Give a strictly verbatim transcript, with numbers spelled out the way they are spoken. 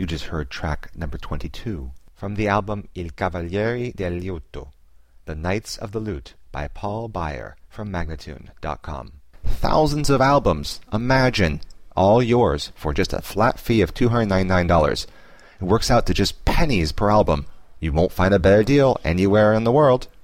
You just heard track number twenty-two from the album Il Cavalieri del Liuto, The Knights of the Lute by Paul Beyer from Magnatune dot com. Thousands of albums, imagine, all yours for just a flat fee of two hundred ninety-nine dollars. It works out to just pennies per album. You won't find a better deal anywhere in the world.